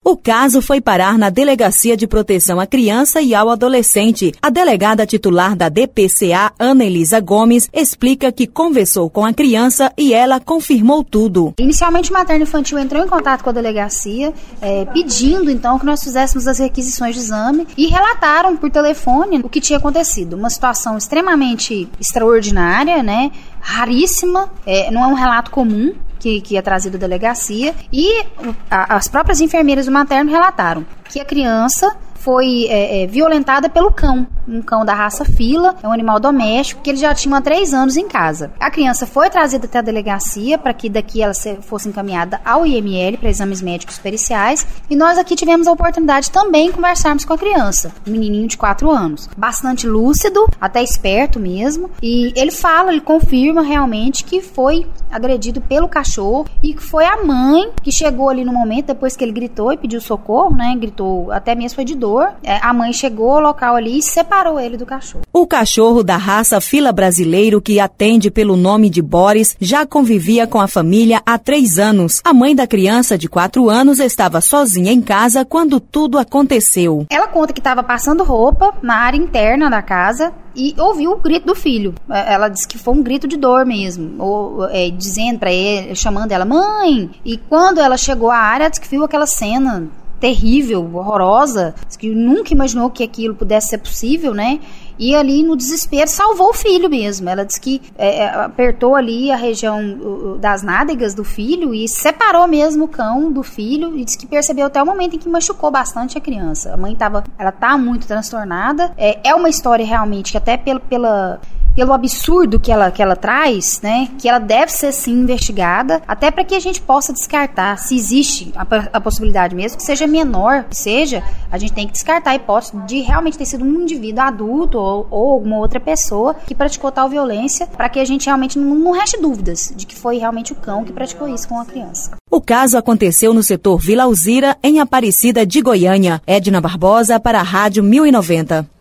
O caso foi parar na Delegacia de Proteção à Criança e ao Adolescente. A delegada titular da DPCA, Ana Elisa Gomes, explica que conversou com a criança e ela confirmou tudo. Inicialmente, o materno infantil entrou em contato com a delegacia, pedindo então que nós fizéssemos as requisições de exame e relataram por telefone o que tinha acontecido. Uma situação extremamente extraordinária, né? Raríssima, não é um relato comum que é trazido da delegacia, e as próprias enfermeiras do materno relataram que a criança foi violentada pelo cão, um cão da raça fila, é um animal doméstico que ele já tinha há 3 anos em casa. A criança foi trazida até a delegacia para que daqui ela fosse encaminhada ao IML para exames médicos periciais, e nós aqui tivemos a oportunidade também de conversarmos com a criança, um menininho de 4 anos, bastante lúcido, até esperto mesmo, e ele confirma realmente que foi agredido pelo cachorro e que foi a mãe que chegou ali no momento, depois que ele gritou e pediu socorro, né, gritou até mesmo foi de dor. A mãe chegou ao local ali e separou ele do cachorro. O cachorro da raça fila brasileiro, que atende pelo nome de Boris, já convivia com a família há 3 anos. A mãe da criança de 4 anos estava sozinha em casa quando tudo aconteceu. Ela conta que estava passando roupa na área interna da casa e ouviu o grito do filho. Ela disse que foi um grito de dor mesmo, dizendo para ele, chamando ela, mãe. E quando ela chegou à área, disse que viu aquela cena terrível, horrorosa, que nunca imaginou que aquilo pudesse ser possível, né? E ali no desespero salvou o filho mesmo. Ela disse que apertou ali a região das nádegas do filho e separou mesmo o cão do filho, e disse que percebeu até o momento em que machucou bastante a criança. A mãe ela tá muito transtornada. É uma história realmente que até pelo absurdo que ela traz, né, que ela deve ser sim investigada, até para que a gente possa descartar se existe a possibilidade mesmo, que seja menor, que seja, a gente tem que descartar a hipótese de realmente ter sido um indivíduo adulto ou alguma outra pessoa que praticou tal violência, para que a gente realmente não reste dúvidas de que foi realmente o cão que praticou isso com a criança. O caso aconteceu no setor Vila Alzira, em Aparecida de Goiânia. Edna Barbosa para a Rádio 1090.